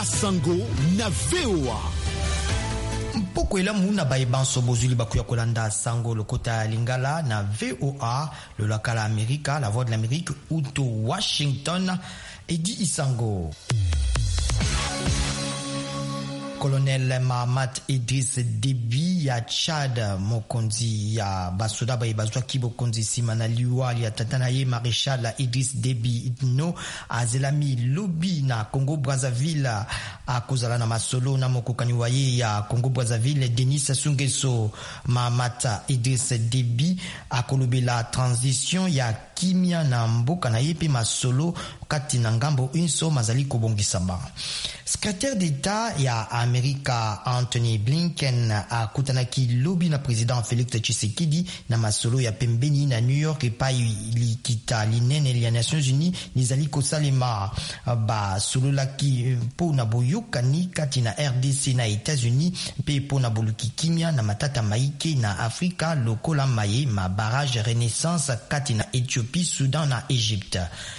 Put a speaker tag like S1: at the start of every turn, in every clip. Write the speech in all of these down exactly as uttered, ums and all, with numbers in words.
S1: Basango na V O A.
S2: Mpoko elamu na bayebanso bozuli bakuya kolanda sango lokota lingala na V O A, le local America, la voix de l'Amérique, ou to Washington, Edi Isango. Colonel Mahamat Idriss Déby ya Tchad mokonzi ya basoda baye bazwa kibo konzi simana liwali ya tatana ye Maréchal Idriss Déby Itno azelami lobby na Congo Brazzaville akozala na masolo na mokokani waye ya Congo Brazzaville Denis Sassou Nguesso. Mahamat Idriss Déby akolobela transition ya kimia na mboka na yepe masolo kati na ngambo inso mazali kobongisama. Secrétaire d'État ya Amerika Anthony Blinken akutanaki lobby na président Félix Tshisekedi na masolo ya pembeni na New York epai likita linene ya Nations Unies nizali kosalema ba sololaki po na boyokani kati na R D C na États-Unis pe po na boluki kimia na matata maike na Afrika lokola maye ma barrage Renaissance kati na Ethiopie, Soudan na Égypte.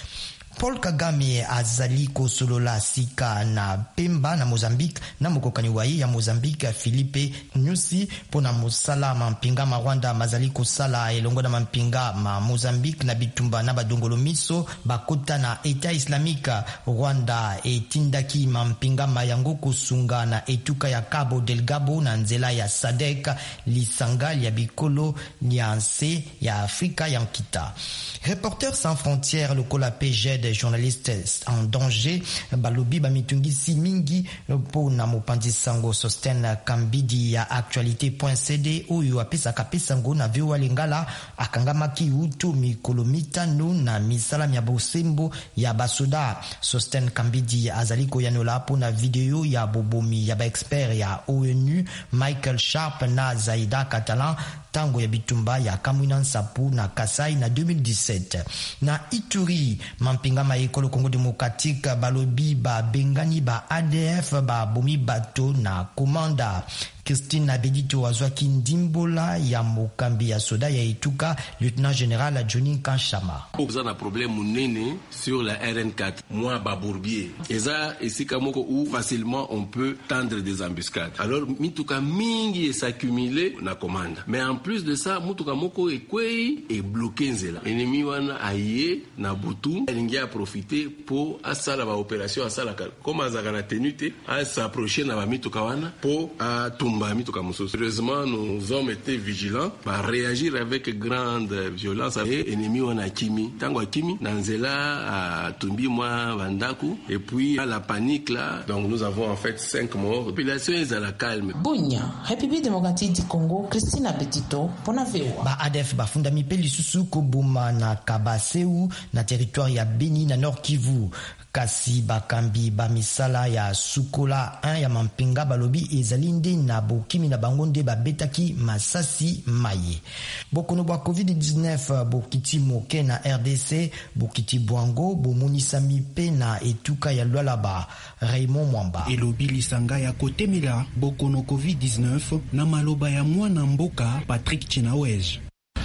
S2: Paul Kagame azali kosolola sika na Pemba na Mozambique na mokokani waye ya Mozambique Philippe Nyusi pona mosala mampinga ma Rwanda mazali kosala elongo na mampinga ma Mozambique na bitumba na badongolo miso bakota na État islamique. Rwanda etindaki mampinga mayango kusunga na etuka ya Cabo Delgado na nzela ya Sadek lisanga ya bikolo nyanse ya Afrika ya nkita. Reporters sans frontières lokola P G des journalistes en danger balobi bamitungisi mingi po na mopanzi sango Sosten Kambidi ya actualité point c d oyo apesa kapesa ngo na V O A lingala akangamaki utu mikolo mitano na misala ya bosembo ya basoda. Sosten Kambidi azaliko yanola po na video ya bobomi ya ba expert ya O N U Michael Sharp na Zaida Catalan tango ya bitumba ya Kamwina Nsapu na Kasai na deux mille dix-sept. Na Ituri mampinga ma ekolo Congo démocratique balobi ba bengani ba A D F ba bomi bato na komanda. Christine Abedito azwaki ndimbola ya mokambi ya soda ya etuka lieutenant général Johnny Kanshama.
S3: Vous avez un problème munene sur la R N quatre, moi Babourbier. Et ça, ici kamoko où facilement on peut tendre des embuscades. Alors mituka mingi s'accumuler na commande. Mais en plus de ça, mutuka moko ekwei et bloqué nzela. Ennemi wana aye na butu, elingi a profiter pour asala ba opération asala comme azaka na tenute à s'approcher na ba mituka wana pour à Heureusement, nous avons été vigilants à réagir avec grande violence. Et ennemi on a kimi, tango a kimi, Nanzela a tumbi moi Vandaku, et puis à la panique là. Donc nous avons en fait cinq morts. La population est à la calme.
S4: Bunya, République démocratique du Congo, Christine Abedito, pour la V O A.
S2: Ba A D F ba fundami pe lisusu koboma na Kabaseu na territoire ya Beni na Nord Kivu. Kasi bakambi ba misala ya Sukola un ya mampinga balobi ezalinde na bokimi na bangonde ba betaki masasi maye. Bokono bwa covid dix-neuf bokiti moke na R D C, bokiti bwango bomonisami pe na etuka ya Lualaba. Raymond Mwamba
S5: elobi lisanga ya kotemela bokono covid dix-neuf na maloba ya mwana mboka Patrick Chinawej.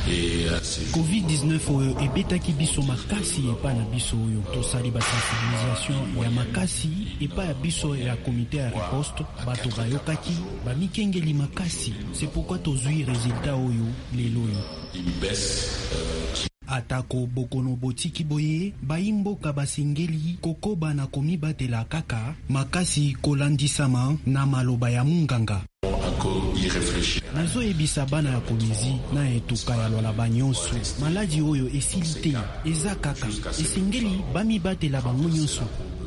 S5: covid dix-neuf oyo ebetaki biso makasi epa na biso oyo tosali ba sensibilisation ya makasi epa ya biso ya komite ya riposte bato bayokaki bamikengeli makasi. C'est pourquoi tozwi résultat oyo lelo oyo atako bokono botiki boye bayimboka basengeli kokoba na komibatela kaka makasi kolandisama na maloba ya munganga. Nazo ebisa bana ya kolezi na etuka ya Lualaba nyonso maladi oyo esilite eza kaka esengeli bamibatela bango nyonso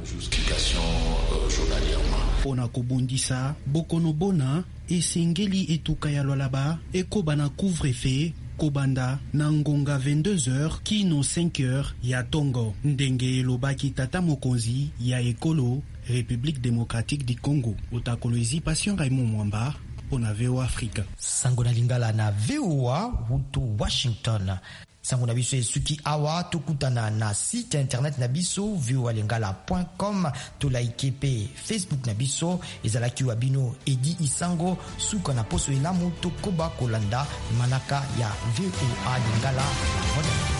S5: pona kobundisa bokono bona esengeli etuka ya Lualaba ekoba na couvre-feu kobanda na ngonga vingt-deux heures kino cinq heures ya tongo ndenge elobaki tata mokonzi ya ekolo République démocratique du Congo. Otakolozi Passion Raymond Mwamba pona V O A Africa.
S2: Sango na lingala na V O A Wuto Washington. Sango na biso esuki awa tokutana na site internet na biso v o a lingala point com, to like pe Facebook na biso ezalaki wa bino Edi Isango suka na poso elamu tokoba kolanda manaka ya V O A lingala.